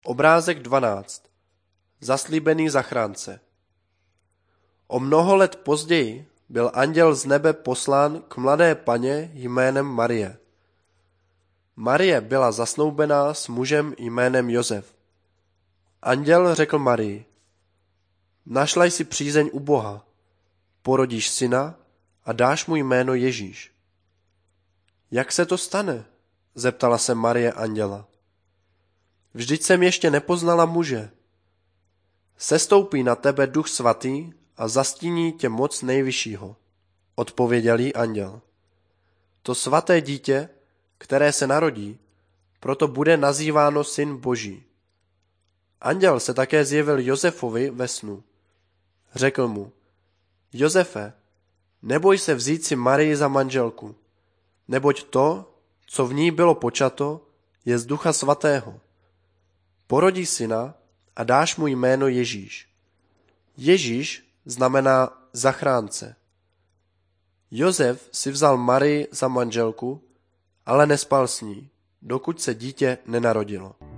Obrázek 12. Zaslíbený zachránce. O mnoho let později byl anděl z nebe poslán k mladé paně jménem Marie. Marie byla zasnoubená s mužem jménem Josef. Anděl řekl Marii: Našla jsi přízeň u Boha, porodíš syna a dáš mu jméno Ježíš. Jak se to stane? Zeptala se Marie anděla. Vždyť jsem ještě nepoznala muže. Sestoupí na tebe Duch Svatý a zastíní tě moc Nejvyššího, odpověděl jí anděl. To svaté dítě, které se narodí, proto bude nazýváno Syn Boží. Anděl se také zjevil Josefovi ve snu. Řekl mu: Josefe, neboj se vzít si Marii za manželku, neboť to, co v ní bylo počato, je z Ducha Svatého. Porodí syna a dáš mu jméno Ježíš. Ježíš znamená zachránce. Josef si vzal Marii za manželku, ale nespal s ní, dokud se dítě nenarodilo.